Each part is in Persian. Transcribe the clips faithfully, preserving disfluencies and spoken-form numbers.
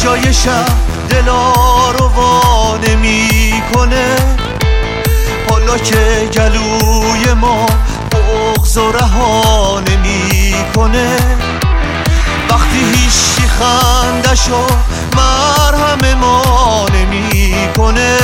کجای شب دلا رو وا نمی‌کنه، حالا که گلوی ما بغض و رها نمی‌کنه، وقتی هیچی خندشو مرهم ما نمی‌کنه،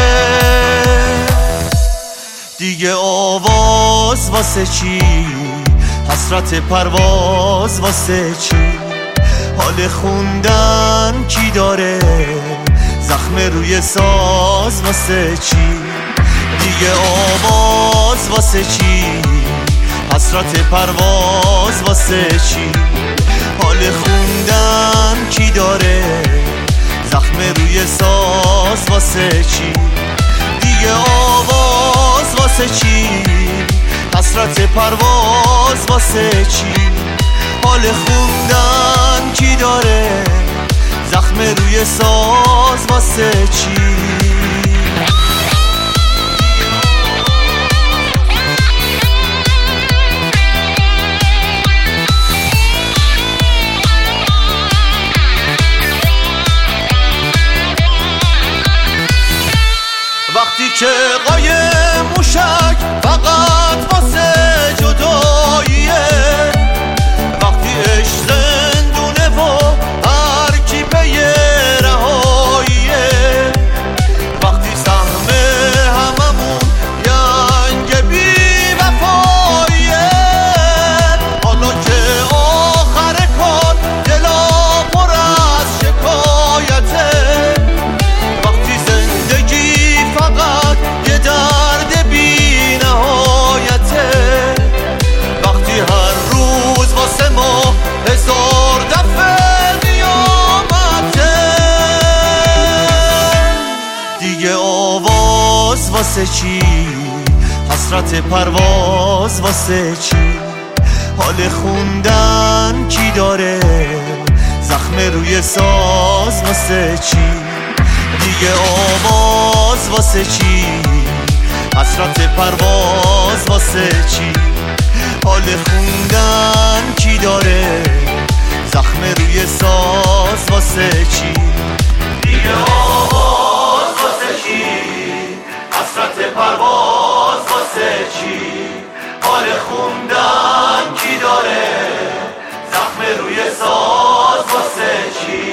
دیگه آواز واسه چی؟ حسرت پرواز واسه چی؟ حال خوندن کی داره؟ زخم روی ساز واسه چی؟ دیگه آواز واسه چی؟ حسرت پرواز واسه چی؟ حال خوندن کی داره؟ زخم روی ساز واسه چی؟ دیگه آواز واسه چی؟ حسرت پرواز واسه چی؟ حال خوندن کی داره؟ زخم روی ساز واسه چی؟ وقتی که قایم موشک فقط واسه جداییه، وقتی عشق زندونه و هر کی پی رهاییه، وقتی سهم هممون ینگ بی وفاییه، حالا که آخر کار دلا پر از شکایته، وقتی زندگی فقط یه درد بی نهایته، وقتی هر روز واسه ما هزار دفعه قیامته، دیگه آواز واسه چی؟ حسرت پرواز واسه چی؟ حال خوندن کی داره؟ زخم روی ساز واسه چی؟ دیگه آواز واسه چی؟ حسرت پرواز واسه چی؟ حال خوندن کی داره؟ زخم روی ساز واسه چی؟ دیگه آواز واسه چی؟ حسرت پرواز واسه چی؟ حال خوندن کی داره؟ زخم روی ساز واسه چی؟